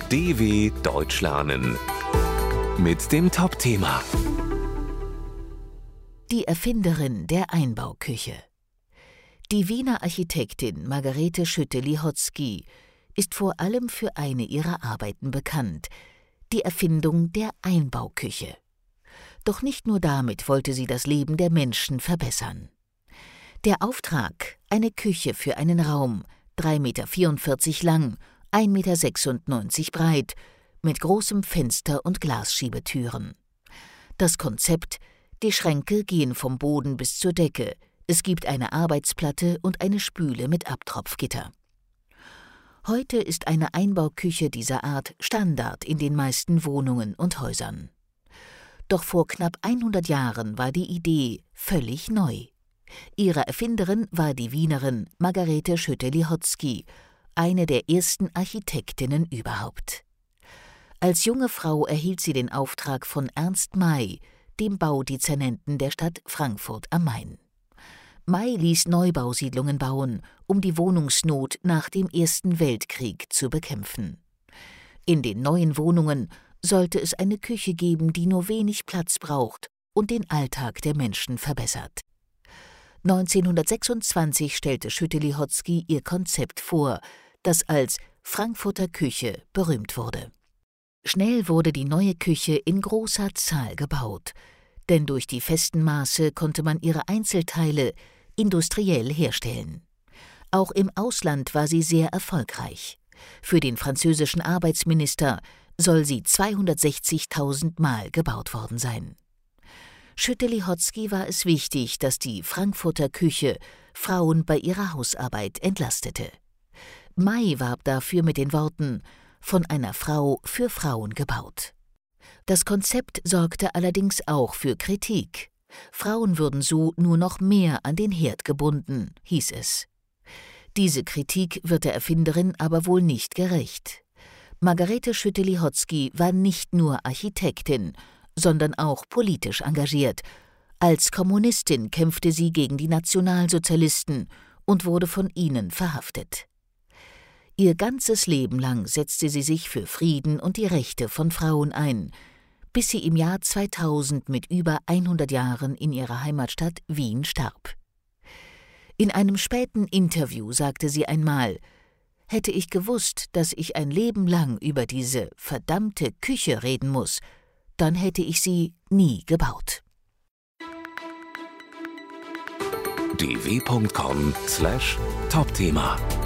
DW Deutsch lernen mit dem Top-Thema. Die Erfinderin der Einbauküche. Die Wiener Architektin Margarete Schütte-Lihotzky ist vor allem für eine ihrer Arbeiten bekannt: die Erfindung der Einbauküche. Doch nicht nur damit wollte sie das Leben der Menschen verbessern. Der Auftrag: eine Küche für einen Raum, 3,44 Meter lang, 1,96 Meter breit, mit großem Fenster und Glasschiebetüren. Das Konzept: die Schränke gehen vom Boden bis zur Decke, es gibt eine Arbeitsplatte und eine Spüle mit Abtropfgitter. Heute ist eine Einbauküche dieser Art Standard in den meisten Wohnungen und Häusern. Doch vor knapp 100 Jahren war die Idee völlig neu. Ihre Erfinderin war die Wienerin Margarete Schütte-Lihotzky, eine der ersten Architektinnen überhaupt. Als junge Frau erhielt sie den Auftrag von Ernst May, dem Baudezernenten der Stadt Frankfurt am Main. May ließ Neubausiedlungen bauen, um die Wohnungsnot nach dem Ersten Weltkrieg zu bekämpfen. In den neuen Wohnungen sollte es eine Küche geben, die nur wenig Platz braucht und den Alltag der Menschen verbessert. 1926 stellte Schütte-Lihotzky ihr Konzept vor, das als Frankfurter Küche berühmt wurde. Schnell wurde die neue Küche in großer Zahl gebaut, denn durch die festen Maße konnte man ihre Einzelteile industriell herstellen. Auch im Ausland war sie sehr erfolgreich. Für den französischen Arbeitsminister soll sie 260.000 Mal gebaut worden sein. Schütte-Lihotzky war es wichtig, dass die Frankfurter Küche Frauen bei ihrer Hausarbeit entlastete. May warb dafür mit den Worten: von einer Frau für Frauen gebaut. Das Konzept sorgte allerdings auch für Kritik. Frauen würden so nur noch mehr an den Herd gebunden, hieß es. Diese Kritik wird der Erfinderin aber wohl nicht gerecht. Margarete Schütte-Lihotzky war nicht nur Architektin, sondern auch politisch engagiert. Als Kommunistin kämpfte sie gegen die Nationalsozialisten und wurde von ihnen verhaftet. Ihr ganzes Leben lang setzte sie sich für Frieden und die Rechte von Frauen ein, bis sie im Jahr 2000 mit über 100 Jahren in ihrer Heimatstadt Wien starb. In einem späten Interview sagte sie einmal: »Hätte ich gewusst, dass ich ein Leben lang über diese verdammte Küche reden muss, dann hätte ich sie nie gebaut.« dw.com/Topthema